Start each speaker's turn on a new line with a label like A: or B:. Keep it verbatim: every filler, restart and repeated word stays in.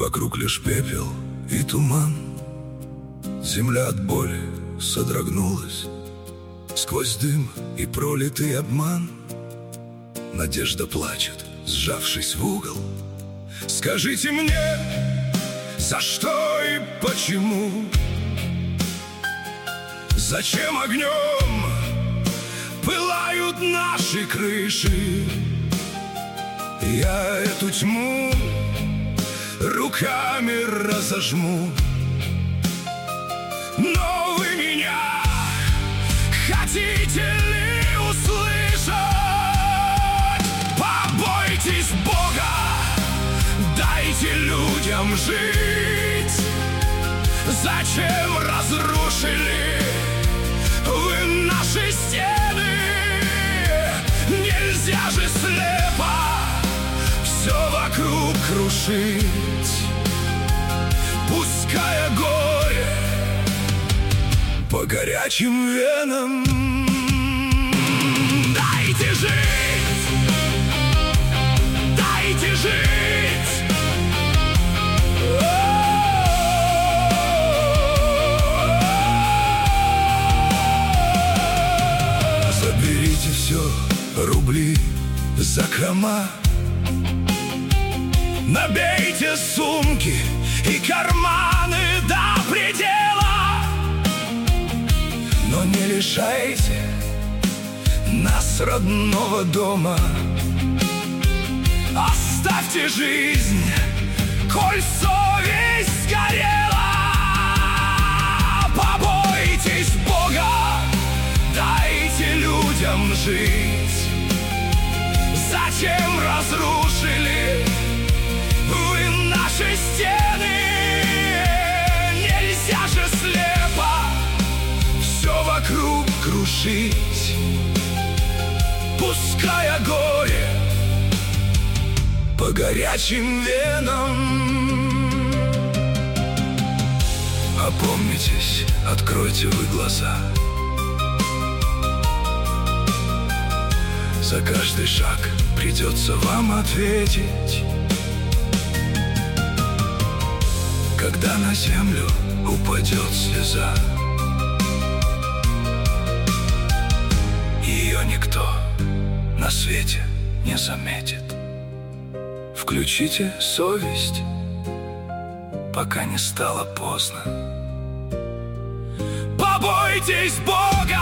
A: Вокруг лишь пепел и туман. Земля от боли содрогнулась. Сквозь дым и пролитый обман надежда плачет, сжавшись в угол. Скажите мне, за что и почему? Зачем огнем пылают наши крыши? Я эту тьму руками разожму. Но вы меня хотите ли услышать? Побойтесь Бога, дайте людям жить. Зачем разрушили вы наши стены? Нельзя же слепо все вокруг крушить. Пуская горе по горячим венам, дайте жить, дайте жить. Заберите все, рубли, закрома. Набейте сумки и карманы до предела, но не лишайте нас родного дома. Оставьте жизнь, коль совесть сгорела. Побойтесь Бога, дайте людям жить. Зачем разрушили вы наши стены? Нельзя же слепо все вокруг крушить. Пуская горе по горячим венам. Опомнитесь, откройте вы глаза. За каждый шаг придется вам ответить. Когда на землю упадет слеза, ее никто на свете не заметит. Включите совесть, пока не стало поздно. Побойтесь Бога,